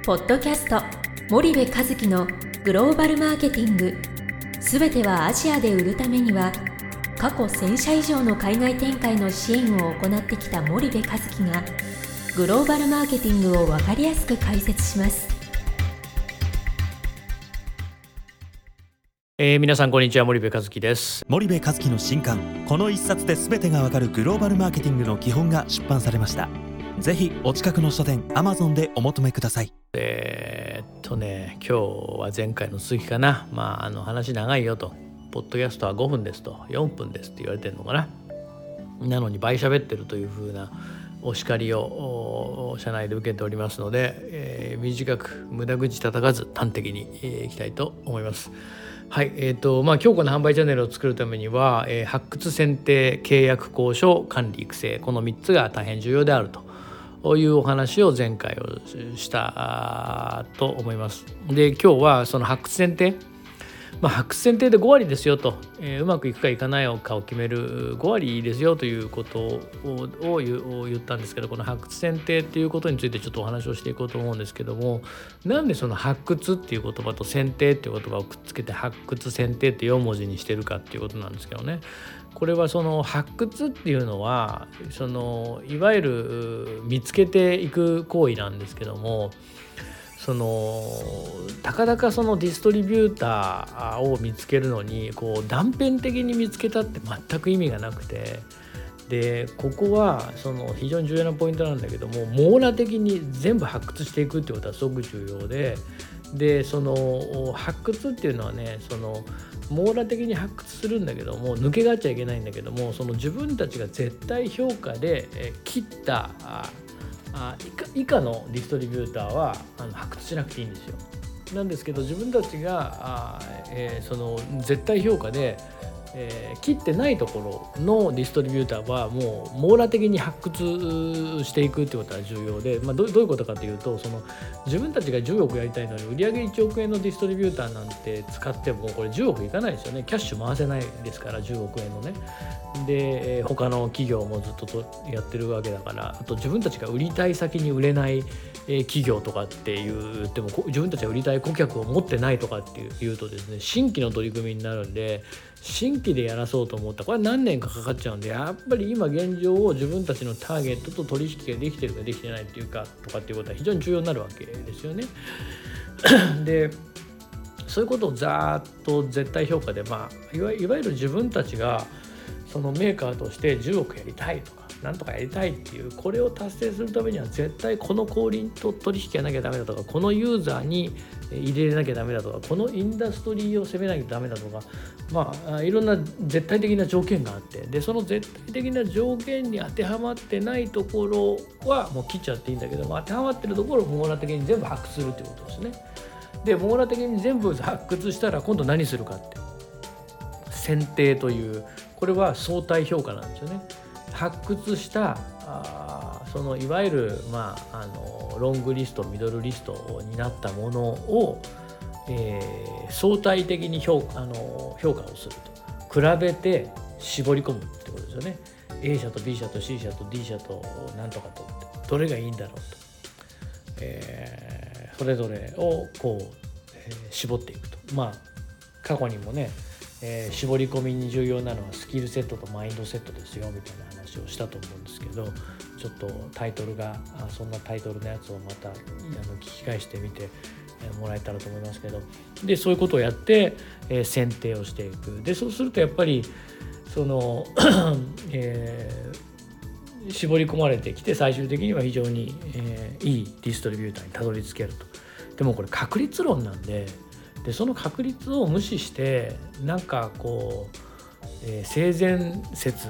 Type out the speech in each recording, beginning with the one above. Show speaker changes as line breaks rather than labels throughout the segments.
ポッドキャスト森部一樹のグローバルマーケティング、すべてはアジアで売るためには、過去1000社以上の海外展開の支援を行ってきた森部一樹がグローバルマーケティングを分かりやすく解説します。
皆さんこんにちは、森部一樹です。
森部一樹の新刊、この一冊で全てがわかるグローバルマーケティングの基本が出版されました。ぜひお近くの書店 Amazon でお求めください。
今日は前回の続きかな。話長いよと、ポッドキャストは5分ですと、4分ですって言われてるのかな。なのに倍喋ってるという風なお叱りを社内で受けておりますので、短く無駄口叩かず端的にいきたいと思います。はい、強固な販売チャンネルを作るためには、発掘、選定、契約、交渉、管理、育成、この3つが大変重要であるというお話を前回をしたと思います。で、今日はその発掘選定、発掘選定で5割ですよと、うまくいくかいかないかを決める5割ですよということを言ったんですけど、この発掘選定っていうことについてちょっとお話をしていこうと思うんですけども、なんでその発掘っていう言葉と選定っていう言葉をくっつけて発掘選定って4文字にしてるかっていうことなんですけどね。これはその発掘っていうのは、そのいわゆる見つけていく行為なんですけども、たかだかそのディストリビューターを見つけるのに断片的に見つけたって全く意味がなくて、でここはその非常に重要なポイントなんだけども、網羅的に全部発掘していくってことはすごく重要で、その発掘っていうのはね、その網羅的に発掘するんだけども、抜けがっちゃいけないんだけども、その自分たちが絶対評価で切った以下のディストリビューターは発掘しなくていいんですよ。なんですけど、自分たちがその絶対評価で切ってないところのディストリビューターはもう網羅的に発掘していくってことが重要で、どういうことかというと、その自分たちが10億やりたいのに売上1億円のディストリビューターなんて使ってもこれ10億いかないですよね。キャッシュ回せないですから、10億円のね。で他の企業もずっとやってるわけだから、あと自分たちが売りたい先に売れない企業とかって言っても、自分たちが売りたい顧客を持ってないとかっていうとですね、新規の取り組みになるんで、新規でやらそうと思ったらこれは何年かかかっちゃうんで、やっぱり今現状を自分たちのターゲットと取引ができてるかできてないっていうかとかっていうことは非常に重要になるわけですよね。でそういうことをざーっと絶対評価で、いわゆる自分たちがそのメーカーとして10億やりたいとかなんとかやりたいっていう、これを達成するためには絶対この小売と取引やなきゃダメだとか、このユーザーに入れなきゃダメだとか、このインダストリーを攻めなきゃダメだとか、いろんな絶対的な条件があって、でその絶対的な条件に当てはまってないところはもう切っちゃっていいんだけども、当てはまってるところを網羅的に全部発掘するっていうことですね。で網羅的に全部発掘したら今度何するかって、選定という、これは相対評価なんですよね。発掘したそのいわゆる、ロングリストミドルリストになったものを、相対的に評価をすると、比べて絞り込むってことですよね。 A 社と B 社と C 社と D 社となんとかとどれがいいんだろうと、それぞれを絞っていくと。過去にもね、絞り込みに重要なのはスキルセットとマインドセットですよみたいな話をしたと思うんですけど、ちょっとタイトルがそんなタイトルのやつをまた聞き返してみてもらえたらと思いますけど、でそういうことをやって、選定をしていく。でそうするとやっぱりその、絞り込まれてきて、最終的には非常に、いいディストリビューターにたどり着けると。でもこれ確率論なんで、その確率を無視して性善説、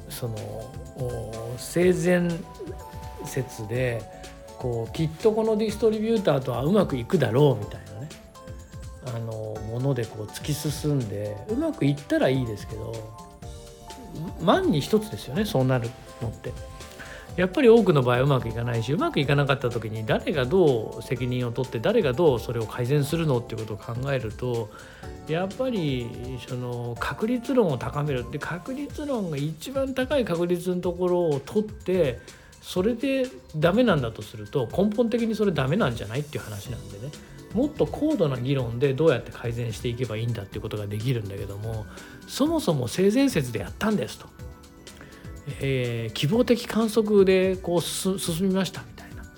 性善説できっとこのディストリビューターとはうまくいくだろうみたいなね、もので突き進んでうまくいったらいいですけど、万に一つですよね、そうなるのって。やっぱり多くの場合うまくいかないし、うまくいかなかった時に誰がどう責任を取って誰がどうそれを改善するのっていうことを考えると、やっぱりその確率論を高めるって、確率論が一番高い確率のところを取って、 それでダメなんだとすると根本的にそれダメなんじゃないっていう話なんでね、もっと高度な議論でどうやって改善していけばいいんだっていうことができるんだけども、そもそも性善説でやったんですと、希望的観測でこう進みましたみたいな。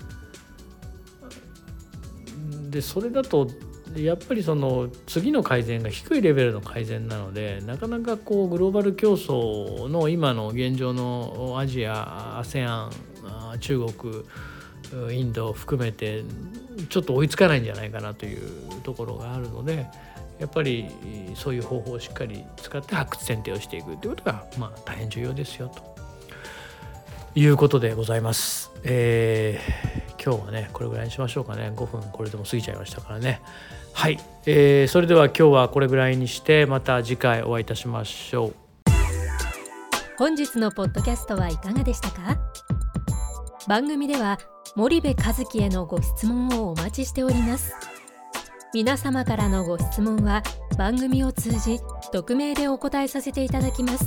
でそれだとやっぱりその次の改善が低いレベルの改善なので、なかなかこうグローバル競争の今の現状のアジア、ASEAN、中国、インドを含めてちょっと追いつかないんじゃないかなというところがあるので、やっぱりそういう方法をしっかり使って発掘選定をしていくということが大変重要ですよということでございます。今日はねこれぐらいにしましょうかね。5分これでも過ぎちゃいましたからね。はい、それでは今日はこれぐらいにして、また次回お会いいたしましょう。
本日のポッドキャストはいかがでしたか？番組では森部一樹へのご質問をお待ちしております。皆様からのご質問は番組を通じ匿名でお答えさせていただきます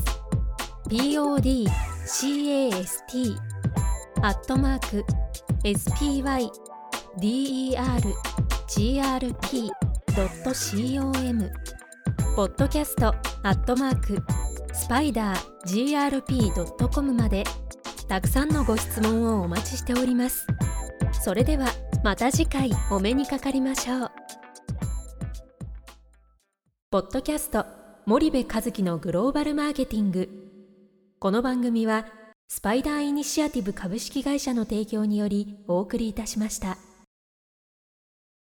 。podcast@spydergrp.com podcast@spidergrp.com までたくさんのご質問をお待ちしております。それではまた次回お目にかかりましょう。ポッドキャスト森部一樹のグローバルマーケティング。この番組はスパイダーイニシアティブ株式会社の提供によりお送りいたしました。